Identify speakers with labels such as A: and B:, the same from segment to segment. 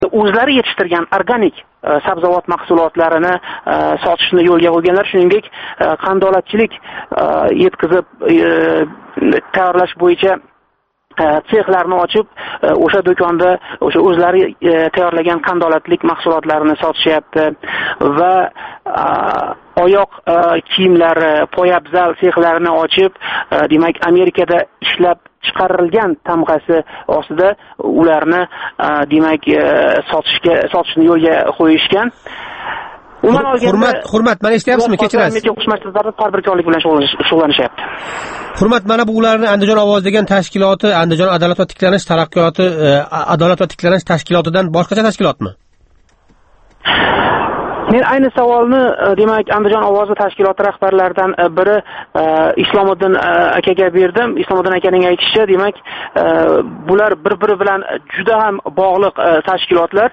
A: o'zlari yetishtirgan organik sabzavot mahsulotlarini sotishni yo'lga qo'yganlar, shuningdek qandolatchilik yetkazib tayyorlash bo'yicha sexlarni ochib, o'sha do'konda o'sha o'zlari tayyorlagan qandolatlik mahsulotlarini sotishyapti va oyoq kiyimlari, poyabzal sexlarini ochib, demak Amerikada ishlab chiqarilgan tamg'asi ostida ularni demak sotishni yo'lga qo'yishgan. Umuman olganda
B: hurmat, mana eshityapsizmi? Kechirasiz.
A: Tadbirkorlik bilan shug'ullanishyapti.
B: Hurmat, mana bu ularni Andijon ovoz degan tashkiloti, Andijon adolat va tiklanish taraqqiyoti, adolat va tiklanish tashkilotidan boshqacha tashkilotmi?
A: Men ayni savolni demak Andijon ovozi tashkiloti rahbarlaridan biri Islomiddin akaga berdim. Islomiddin akaning aytishicha, demak bular bir-biri bilan juda ham bog'liq tashkilotlar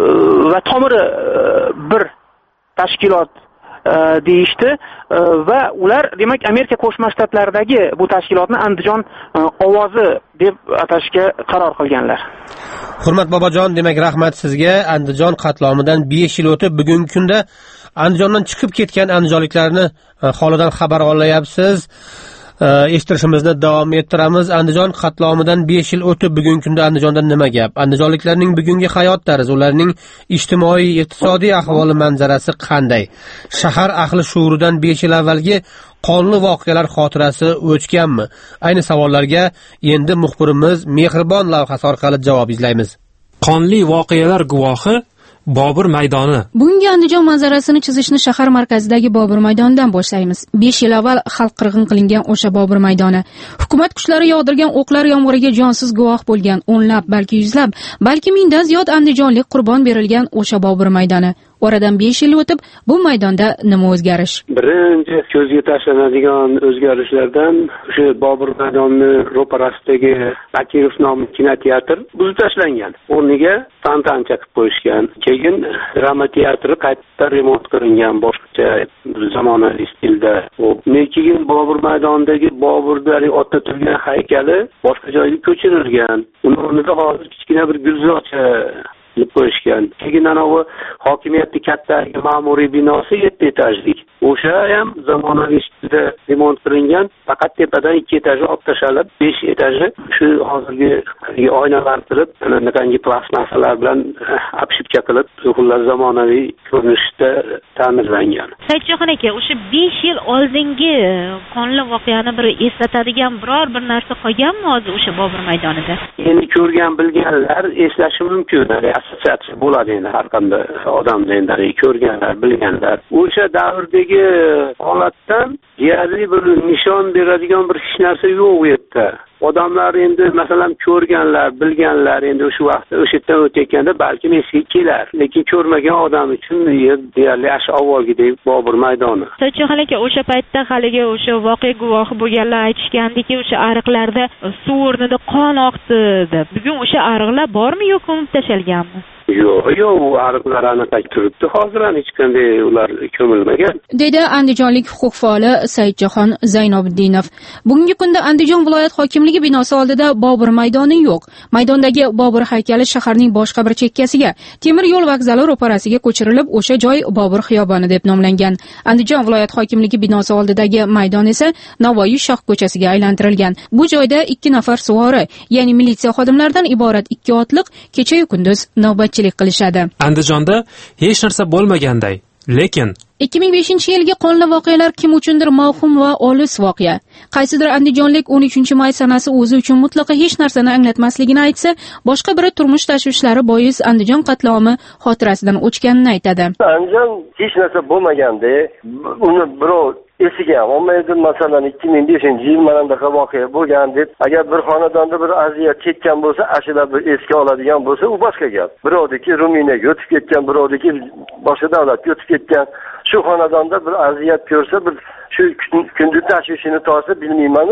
A: va tomiri bir tashkilot deyishdi va ular demak Amerika Qo'shma Shtatlaridagi bu tashkilotni Andijon ovozi deb atashga qaror qilganlar.
B: Hurmat bobojon, demak rahmat sizga. Andijon qatlomidan 5 yil o'tib, bugungi kunda Andijondan chiqib ketgan andijonliklarni holidan xabar olayapsiz. Eshittirishimizni davom ettiramiz. Andijon qatlomidan 5 yil o'tib, bugungi kunda Andijonda nima gap? Andijonliklarning bugungi hayot tarzi, ularning ijtimoiy, iqtisodiy ahvoli, manzarasi qanday? Shahar ahli shuuridan 5 yil avvalgi qonli voqealar xotirasi o'chganmi? Ayni savollarga endi muxbirimiz Mehribon lavhasi orqali javob izlaymiz.
C: Qonli voqealar guvohi Bobur maydoni.
D: Bunga Andijon manzarasini chizishni shahar markazidagi Bobur maydonidan boshlaymiz. 5 yil avval xalq qirg'in qilingan o'sha Bobur maydoni. Hukumat kuchlari yog'dirgan o'qlar yomg'iriga jonsiz guvoh bo'lgan o'nlab, balki yuzlab, balki mingdan ziyod andijonlik qurbon berilgan o'sha Bobur maydoni. Oradan 5 yil o'tib, bu maydonda nima o'zgarish?
E: Birinchi ko'zga tashlanadigan o'zgarishlardan o'sha Bobur maydoni ro'parasidagi Bakirov nomli kinoteatr buzib tashlangan. O'rniga fontancha qilib qo'yishgan. Keyin drama teatri qaytadan remont qilingan boshqacha zamonaviy stilda. Keyin Bobur maydonidagi Boburning otda turgan haykali boshqa joyga ko'chirilgan. Uning o'rnida hozir kichkina bir gulzorcha qo'yishgan. Keyin anavi hokimiyatning katta ma'muriy binosi 7 etajlik. O'sha ham zamonaviy stilda remont qilingan, faqat tepadan 2 etajni olib tashlab, 5 etaji shu hozirgi oynalar qilib, anaqangi plastmasalar bilan apshipcha qilib, xullas zamonaviy ko'rinishda ta'mirlangan.
F: Saidjahon aka, o'sha 5 yil oldingi qonli voqeani bir eslatadigan biror bir narsa qolganmi hozir o'sha Bobur maydonida?
E: Endi ko'rgan bilganlar eslashi mumkin. Assotsiatsiya bo'ladi endi har qanday odamlar endi ko'rganlar, bilganlar. O'sha davrdagi holatdan deyarli bir nishon beradigan bir hech narsa yo'q u yerda. Odamlar endi masalan ko'rganlar, bilganlar endi o'sha vaqtda o'sha yerdan o'tayotganda balki esiga kelar. Lekin ko'rmagan odam uchun deyarli ash avvalgidek Bobur maydoni.
F: Saidjahon aka, o'sha paytda haligi o'sha voqea guvohi bo'lganlar aytishgandiki, o'sha ariqlarda suv o'rnida qon oqdi deb. Bugun o'sha ariqlar bormi yo'q, ko'mib tashalganmi?
E: Yo'q, u ariqlar aniq turibdi. Hozir hech qanday ular ko'milmagan.
D: Dedi andijonlik huquq faoli Saidjahon Zaynobiddinov. Bugungi kunda Andijon viloyat hokimligi binosi oldida Bobur maydoni yo'q. Maydondagi Bobur haykali shaharning boshqa bir chekkasiga, temir yo'l vokzali ro'parasiga ko'chirilib, o'sha joy Bobur xiyoboni deb nomlangan. Andijon viloyat hokimligi binosi oldidagi maydon esa Navoiy shoh ko'chasiga aylantirilgan. Bu joyda 2 nafar suvori, ya'ni militsiya xodimlaridan iborat 2 otliq kecha-yu kunduz navbatchilik qilishadi.
C: Andijonda hech narsa bo'lmaganday, lekin
D: 2005-yilgi qonli voqealar kim uchundir mavhum va olis voqea. Qaysidir andijonlik 13-may sanasi o'zi uchun mutlaqo hech narsani anglatmasligini aytsa, boshqa biri turmush tashvishlari bois Andijon qatlomi xotirasidan o'chganini aytadi.
G: Andijon hech narsa bo'lmaganda, uni birov esiga ham olmaydi. Masalan 2005-yil mana bunaqa voqea bo'lgan deb, agar bir xonadonda bir aziyat chekkan bo'lsa, ashula bir esga oladigan bo'lsa, u boshqa gap. Birovniki Ruminiyaga o'tib ketgan, birovniki boshqa davlatga o'tib ketgan, shu xonadonda bir aziyat ko'rsa, bir shu kunduz tashvishini tortsa, bilmayman-u,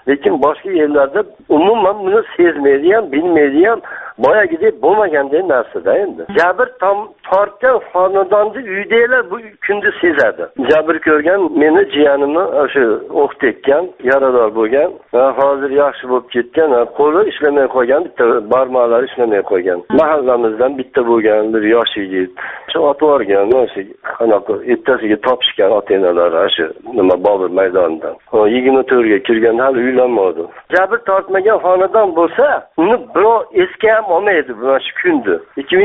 G: lekin boshqa yerlarda umuman buni sezmaydi ham, bilmaydi ham. Boyagidek bo'lmaganday narsada endi. Jabr tortgan xonadonda uydagilar bu kunni sezadi. Jabr ko'rgan meni jiyanimni o'sha o'q tekkan, yarador bo'lgan, hozir yaxshi bo'lib ketgan, qo'li ishlamay qolgan, bitta barmoqlari ishlamay qolgan. Mahallamizdan bitta bo'lgan bir yosh yigit. Shu otib olgan, o'sha qanaqa ertasiga topishgan ota-onalar shu nima Bobur maydonidan. 24 ga kirgan, hali uylanmadi. Jabr tortmagan xonadon bo'lsa, uni birov eski olmaydi buna shu kundi.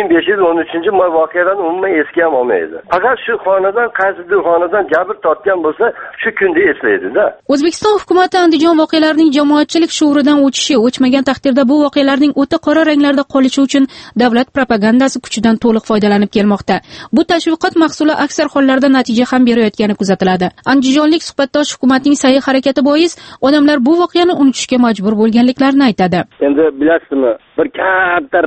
G: 2513-may voqeadan umuman eski ham olmaydi. Faqat shu xonadon, qaysi xonadon jabr tortgan bo'lsa, shu kunni eslaydi-da.
D: O'zbekiston hukumati Andijon voqealarining jamoatchilik shuuridan o'chmagan taqdirda bu voqealarning o'ta qora ranglarda qolishi uchun davlat propagandasi kuchidan to'liq foydalanib kelmoqda. Bu tashviqot mahsuli aksar hollarda natija ham berayotgani kuzatiladi. Andijonlik suhbatdosh hukumatning sa'y harakati bois odamlar bu voqeani unutishga majbur bo'lganliklarini aytadi.
H: Endi bilasizmi, bir katta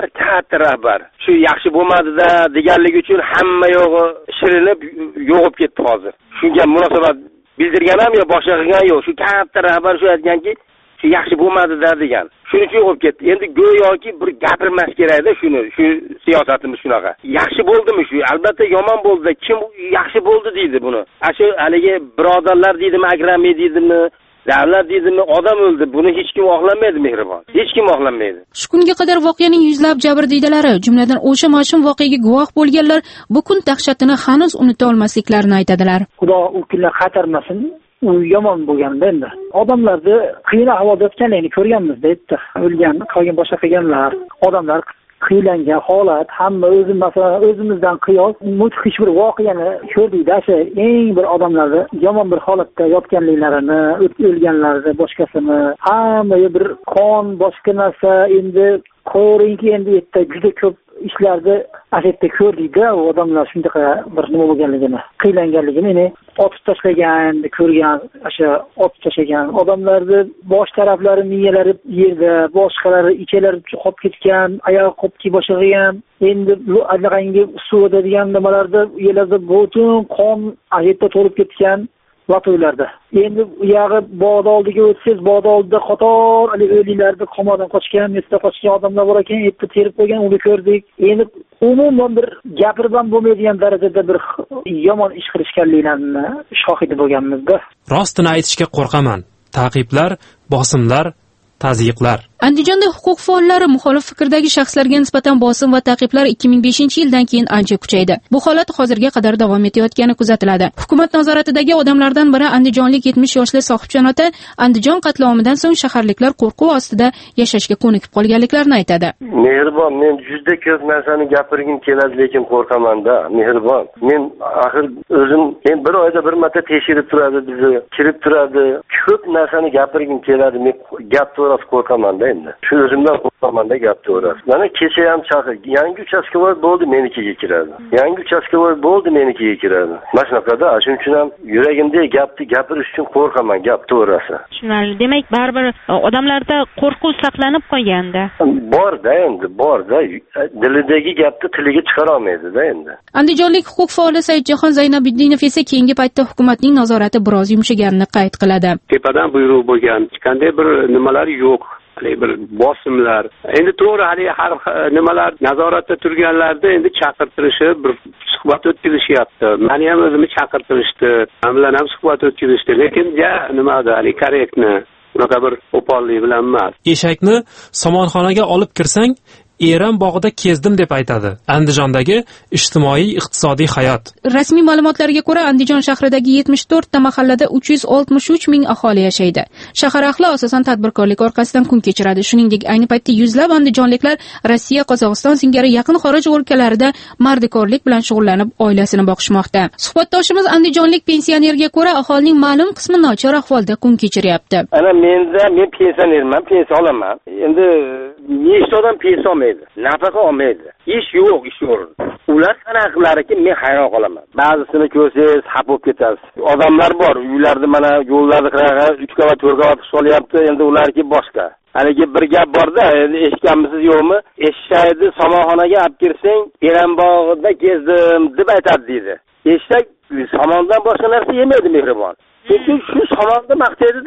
H: rahbar shu yaxshi bo'lmadi-da deganligi uchun hamma yo'g'i shirinib yo'g'ib ketdi hozir. Shunga munosabat bildirgan ham yo boshqa qilgan yo'q. Shu katta rahbar shu aytganki, shu yaxshi bo'lmadi-da degan. Shuning uchun yo'g'ib ketdi. Endi go'yoki bir gapirmas kerak-da shuni, shu siyosatimiz shunaqa. Yaxshi bo'ldimi shu? Albatta yomon bo'ldi. Kim yaxshi bo'ldi deydi buni. Shu haligi birodarlar deydimi, agrami deydimi, davlat deydimi, odam o'ldi. Buni hech kim oqlamaydi, mehribon. Hech kim oqlamaydi.
D: Shu kunga qadar voqeaning yuzlab jabrdiydalari, jumladan o'sha mash'um voqeaga guvoh bo'lganlar bu kun dahshatini hanuz unuta olmasliklarini aytadilar.
I: Xudo u kunlar xatarmasin. U yomon bo'lganda endi odamlarni qiyin ahvolda yotganligini ko'rganmiz-da, aytdi. O'lgan, qolgan boshqa qilganlar, odamlar qiylangan holat, hamma o'zimizdan qiyos mudhish bir voqeani ko'rdik-da, o'sha eng bir odamlarni yomon bir holatda yotganliklarini, o'lganlarni, boshqasini, hammaga bir qon, boshqa narsa, endi qo'yingki, endi yerda juda ko'p ishlarni ashetda ko'rdik-da, odamlar shunaqa bir nima bo'lganligini, qiylanganligini, ya'ni otib tashlagan, ko'rgan, o'sha otib tashlagan odamlarni bosh taraflari, miyalari yerda, boshqalari ichalari qolib ketgan, oyoq qopki boshlig'igan, endi allaqangi suvda degan nimalarda yerlarda butun qon ashetda to'lib ketgan vaqtlarda. Endi u yog'i bog'da oldiga o'tsangiz, bog'da oldida qator o'liklarni qamoqdan qochgan, metda qochgan odamlar bor ekan, yerda terib qo'ygan, uni ko'rdik. Endi umuman bir gapirib ham bo'lmaydigan darajada bir yomon ish qilishganliklarini shohidi bo'lganmiz-da.
C: Rostini aytishga qo'rqaman. Ta'qiblar, bosimlar, tazyiqlar.
D: Andijonda huquq faollari muxolif fikrdagi shaxslarga nisbatan bosim va ta'qiblar 2005-yildan keyin ancha kuchaydi. Bu holat hozirga qadar davom etayotgani kuzatiladi. Hukumat nazoratidagi odamlardan biri andijonlik 70 yoshli sohibjon ota Andijon qatlomidan so'ng shaharliklar qo'rquv ostida yashashga ko'nikib qolganliklarini aytadi.
G: Mehribon, men juda ko'p narsani gapirgim keladi, lekin qo'rqaman-da. Mehribon, men axir o'zim bir oyda bir marta tekshirib turadi, bizni kirib turadi. Ko'p narsani gapirgim keladi, men gap to'g'risi qo'rqaman-da. Shu o'zimdan qo'rqamanda gap to'g'risi. Mana kecha ham chaqir, yangi uchastkovoy bo'ldi, menikiga kiradi. Yangi uchastkovoy bo'ldi, menikiga kiradi. Mana shunaqada, shuning uchun ham yuragimda gapni gapirish uchun qo'rqaman, gap to'g'risi.
F: Tushunarli. Demak, baribir odamlarda qo'rquv saqlanib qolganda.
G: Bor-da endi, bor-da. Dilidagi gapni tiliga chiqara olmaydi-da endi.
D: Andijonlik huquq faoli Saidjahon Zaynobiddinov esa keyingi paytda hukumatning nazorati biroz yumshaganini qayd qiladi.
E: Tepadan buyruq bo'lgan, qanday bir nimalar yo'q. Bir bosimlar. Endi to'g'ri, hali har nimalar nazoratda turganlarda endi chaqirtirishib, bir suhbat o'tkazilishyapti. Meni ham o'zimni chaqirtirishdi. Men bilan ham suhbat o'tkazishdi. Lekin nimada, hali korrektni, unaqa bir qo'pollik bilan emas.
C: Eshakni somonxonaga olib kirsang, Eron bog'ida kezdim deb aytadi. Andijondagi ijtimoiy-iqtisodiy hayot.
D: Rasmiy ma'lumotlarga ko'ra, Andijon shahridagi 74 ta mahallada 363 ming aholi yashaydi. Shahar ahli asosan tadbirkorlik orqasidan kun kechiradi. Shuningdek, ayni paytda yuzlab andijonliklar Rossiya, Qozog'iston singari yaqin xorij o'lkalarida mardikorlik bilan shug'ullanib, oilasini boqishmoqda. Suhbatdoshimiz andijonlik pensionerga ko'ra, aholining ma'lum qismi nochor ahvolda kun kechiryapti.
H: Ana men pensionerman, pensiya olaman. Endi nechta odam pensiya olmaydi, nafaqa olmaydi. Ish yo'q, ish o'rin. Ular qanaqalariki men hayron qolaman. Ba'zisini ko'rsangiz xafa bo'lib ketasiz. Odamlar bor, uylarni mana yo'llarni qanaqa 3 qavat, 4 qavat solyapti, endi ularki boshqa. Haligi bir gap bor-da, endi eshitganmisiz yo'qmi? Eshakni somonxonaga olib kirsang, Eronbog'ida kezdim deb aytadi deydi. Eshak somondan boshqa narsa yemaydi, mehribon. Chunki shu somonni maqtaydi-da.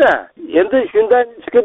H: endi shundan chiqib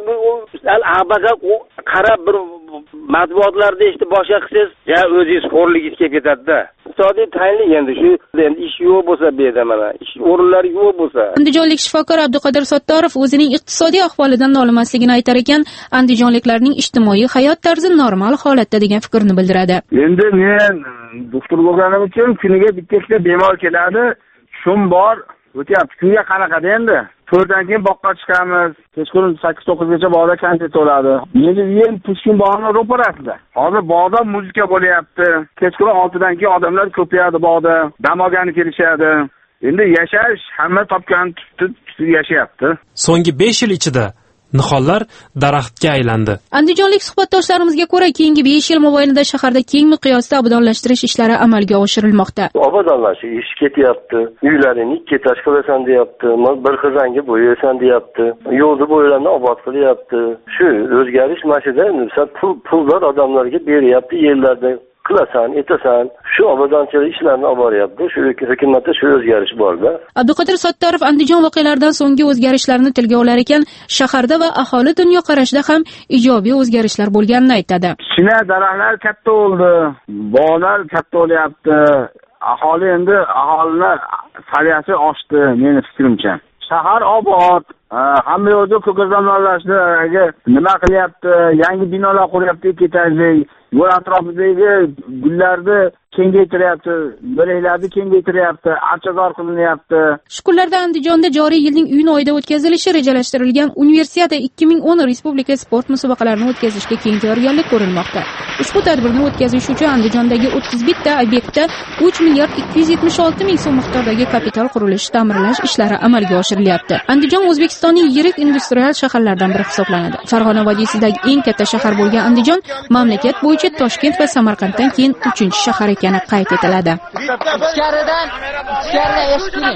H: abazab qarab bir matbuotlarda eshitib boshqa qilsangiz ya o'zingiz xo'rligingiz kelib ketadi-da. Iqtisodiy tayinli endi shu ish yo'q bo'lsa bu yerda mana ish o'rinlari yo'q bo'lsa.
D: Andijonlik shifokor Abduqodir Sattorov o'zining iqtisodiy ahvolidan nolimasligini aytar ekan, andijonliklarning ijtimoiy hayot tarzi normal holatda degan fikrni bildiradi.
J: Endi men doktor bo'lganim uchun kuniga bitta bemor keladi, shum bor, o'tyapti. Kunga qanaqada endi? 4dan keyin boqqa chiqamiz. Kechqurun 8-9gacha bog'da konsert bo'ladi. Endi men Pushkin bog'ini ro'parasida. Hozir bog'da muzika bo'lyapti. Kechqurun 6dan keyin odamlar ko'payadi bog'da. Dam olgani kelishadi. Endi yashash hamma topgan tutib yashayapti.
C: So'nggi 5 yil ichida nihollar daraxtga aylandi.
D: Andijonlik suhbatdoshlarimizga ko'ra, keyingi 5 yil mobaynida shaharda keng miqyosda obodonlashtirish ishlari amalga oshirilmoqda.
G: Obodonlashish ish ketyapti. Uylarini ikki etash qilasan deyapti. Bir xizonga bo'yasan deyapti. Yo'lni bo'ylarini obod qilyapti. Shu o'zgarish mashida pullar odamlarga beryapti, yerlarda qilasan, etasan. Shu obodonchilik ishlarini olib boryapti. Shu hukumatda shu o'zgarish borda.
D: Abduqodir Sattorov Andijon voqealaridan so'nggi o'zgarishlarni tilga olar ekan, shaharda va aholi dunyoqarashida ham ijobiy o'zgarishlar bo'lganini aytadi.
J: China daraxtlar katta bo'ldi, bog'lar katta bo'lyapti. Aholi endi aholining saviyasi oshdi, meni fikrimcha. Shahar obod, hamma yo'lda ko'kazonlarlashdi, nima qilyapti? Yangi binolar quryapti, ketajlik. Yo'l atrofidagi gullarni kengaytiryapti, bo'laklarni kengaytiryapti, archazor qilinyapti.
D: Shu kunlarda Andijonda joriy yilning iyun oyida o'tkazilishi rejalashtirilgan Universiada 2010 Respublika sport musobaqalarini o'tkazishga keng tayyorgarlik ko'rilmoqda. Ushbu tadbirni o'tkazish uchun Andijondagi 31 ta obyektda 3 milliard 276 ming so'm miqdordagi kapital qurilish, ta'mirlash ishlari amalga oshirilyapti. Andijon O'zbekistonning yirik industrial shaharlaridan biri hisoblanadi. Farg'ona vodiysidagi eng katta shahar bo'lgan Andijon mamlakat bo'yicha Toshkent va Samarqanddan keyin 3-shahar ekani qayd etiladi.
K: Ichkaridan eshiting.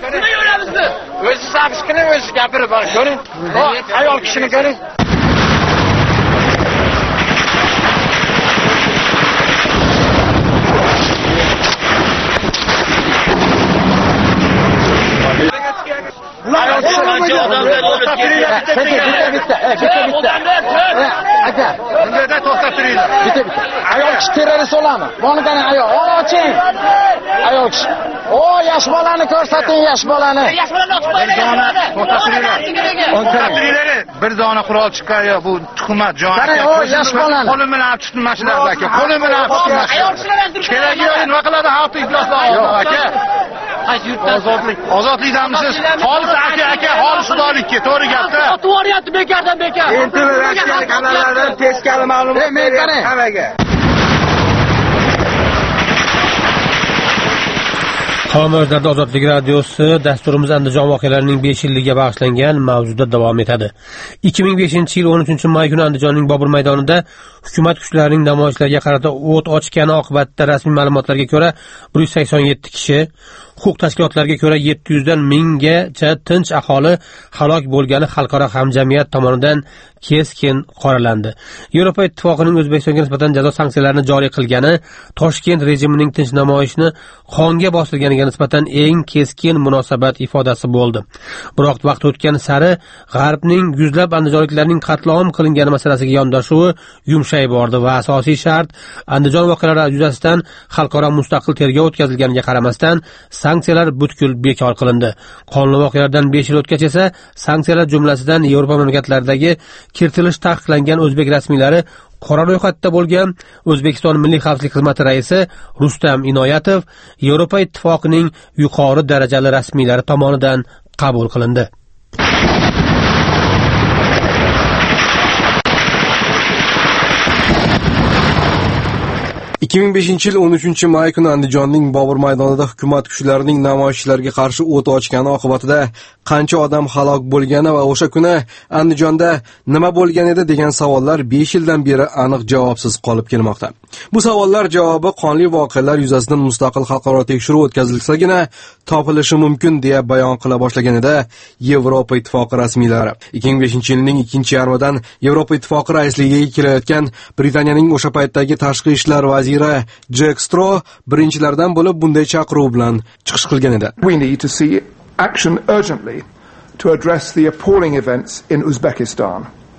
K: O'zi sabz qilib o'zi gapirib bor. Ko'ring. Ayol kishini ko'ring.
L: Bunda to'xtab turinglar.
K: Ayol kishi terrorist olami? Bonidan ayol, oching. Ayol kishi. O, yosh bolani ko'rsating, yosh bolani. Yosh bolani
L: to'xtab turinglar. Bir dona qurol chiqqan-yu, bu hukumat jon.
K: Yosh bolani.
L: Qo'lim bilan tutdim mashinada aka. Qo'lim bilan tutdim. Ayol kishilardan turib. Keragi yo'q, nima qiladi? Xalqni ifloslaydi aka. Ozodlikdanmisiz? Xolis aka, xolis xudolikka, to'g'ri gapda.
K: Otib yuryapti bekardan bekar.
L: Endi Rossiya kanallaridan teskari ma'lumot beryapti hammaga.
B: Xomozlarda Ozodlik radiosi dasturimiz Andijon voqealarining 5 yilligiga bag'ishlangan mavzuda davom etadi. 2005-yil 13-may kuni Andijonning Bobur maydonida hukumat kuchlarining namoyishlarga qarata o't ochgani oqibatida rasmiy ma'lumotlarga ko'ra 187 kishi, huquq tashkilotlariga ko'ra 700 dan 1000 gacha tinch aholi halok bo'lgani xalqaro hamjamiyat tomonidan keskin qoralandi. Yevropa Ittifoqining O'zbekistonga nisbatan jazo sanksiyalarini joriy qilgani Toshkent rejimining tinch namoyishni qonga bostirganiga nisbatan eng keskin munosabat ifodasi bo'ldi. Biroq vaqt o'tgan sari G'arbning yuzlab andijonliklarning qatlom qilingani masalasiga yondashuvi yumshay bordi va asosiy shart Andijon voqealari yuzasidan xalqaro mustaqil tergov o'tkazilganiga qaramasdan sanksiyalar butkul bekor qilindi. Qonli voqealardan 5 yil o'tgach esa sanksiyalar jumlasidan Yevropa mamlakatlaridagi kiritilish taqiqlangan o'zbek rasmiylari qora ro'yxatda bo'lgan O'zbekiston Milliy xavfsizlik xizmati raisi Rustam Inoyatov Yevropa Ittifoqining yuqori darajali rasmiylari tomonidan qabul qilindi.
M: 2005-yil 13-may kuni Andijonning Bobur maydonida hukumat kuchlarining namoyishlarga qarshi o't ochgani oqibatida qancha odam halok bo'lgani va o'sha kuni Andijonda nima bo'lgan edi degan savollar 5 yildan beri aniq javobsiz qolib kelmoqda. Bu savollar javobi qonli voqealar yuzasidan mustaqil xalqaro tekshiruv o'tkazilsagina topilishi mumkin deya bayon qila boshlaganida Yevropa Ittifoqi rasmiylari 2005-yilning 2-yarmidan Yevropa Ittifoqi raisligiga kelayotgan Britaniyaning o'sha paytdagi tashqi ishlar vaziri Jack Straw birinchilardan bo'lib bunday chaqiruv bilan chiqish qilgan edi.
N: We need to see action urgently to address the appalling events in Uzbekistan.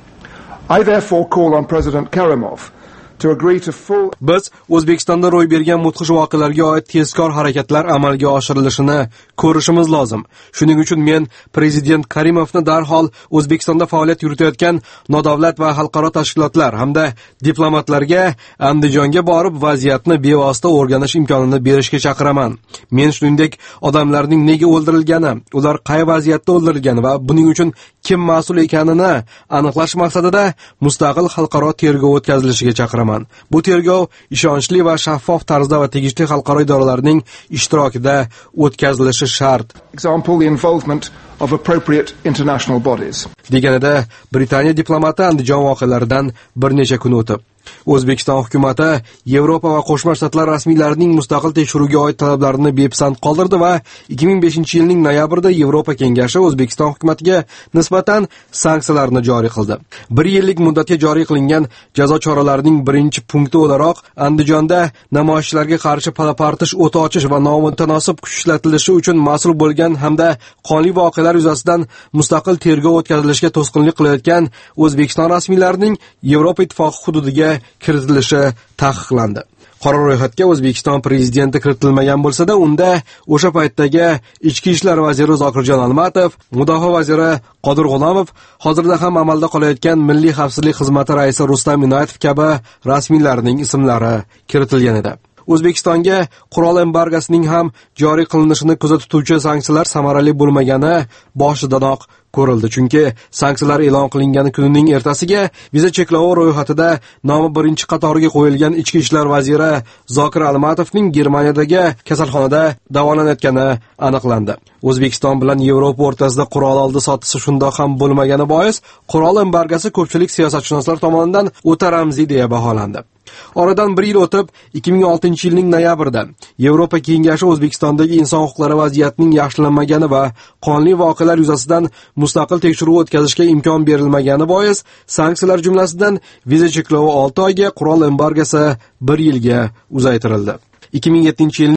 N: I therefore call on President Karimov to agree to full.
M: Biz O'zbekistonda ro'y bergan mudhish voqealarga oid tezkor harakatlar amalga oshirilishini ko'rishimiz lozim. Shuning uchun men prezident Karimovni darhol O'zbekistonda faoliyat yuritayotgan nodavlat va xalqaro tashkilotlar hamda diplomatlarga Andijonga borib vaziyatni bevosita o'rganish imkonini berishga chaqiraman. Men shuningdek odamlarning nega o'ldirilgani, ular qay vaziyatda o'ldirilgani va buning uchun kim mas'ul ekanini aniqlash maqsadida mustaqil xalqaro tergov o'tkazilishiga chaqiraman. Bu tergov ishonchli va shaffof tarzda va tegishli xalqaro idoralarning ishtirokida o'tkazilishi shart.
N: Example, the involvement of appropriate international bodies.
M: Deganida Britaniya diplomati Andijon voqealaridan bir necha kun o'tib O'zbekiston hukumatı Yevropa va Qo'shma Shtatlar rasmiylarining mustaqil tekshiruvga oid talablarini bepisand qoldirdi va 2005-yilning noyabrida Yevropa kengashi O'zbekiston hukumatiga nisbatan sanksiyalarni joriy qildi. 1 yillik muddatga joriy qilingan jazo choralarining birinchi punkti o'laroq Andijonda namoyishchilarga qarshi palapartish, o't ochish va nomutanosib kuch ishlatilishi uchun mas'ul bo'lgan hamda qonli voqealar yuzasidan mustaqil tergov o'tkazilishiga to'sqinlik qilayotgan O'zbekiston rasmiylarining Yevropa ittifoqi hududiga kiritilishi taqiqlandi. Qora ro'yxatga O'zbekiston prezidenti kiritilmagan bo'lsa-da, unda o'sha paytdagi Ichki ishlar vaziri Zokirjon Almatov, Mudofaa vaziri Qodir G'ulomov, hozirda ham amalda qolayotgan Milliy xavfsizlik xizmati raisi Rustam Inoyatov kabi rasmiylarning ismlari kiritilgan edi. O'zbekistonga qurol embargosining ham joriy qilinishini kuzatuvchi sanksiyalar samarali bo'lmagani boshidanoq ko'rildi. Chunki sanksiyalar e'lon qilingani kunining ertasiga viza cheklovi ro'yxatida nomi birinchi qatoriga qo'yilgan Ichki ishlar vaziri Zokir Almatovning Germaniyadagi kasalxonada davolanayotgani aniqlandi. O'zbekiston bilan Yevropa o'rtasida qurol oldi-sotisi shundoq ham bo'lmagani bois qurol embargosi ko'pchilik siyosatchinoslar tomonidan o'ta ramziy deya baholandi. Oradan 1 yil o'tib, 2006-yilning noyabrida Yevropa kengashi O'zbekistondagi inson huquqlari vaziyatining yaxshilanmagani va qonli voqealar yuzasidan mustaqil tekshiruv o'tkazishga imkon berilmagani bois sanksiyalar jumlasidan viza cheklovi 6 oyga, qurol embargosi 1 yilga uzaytirildi. 2007-yil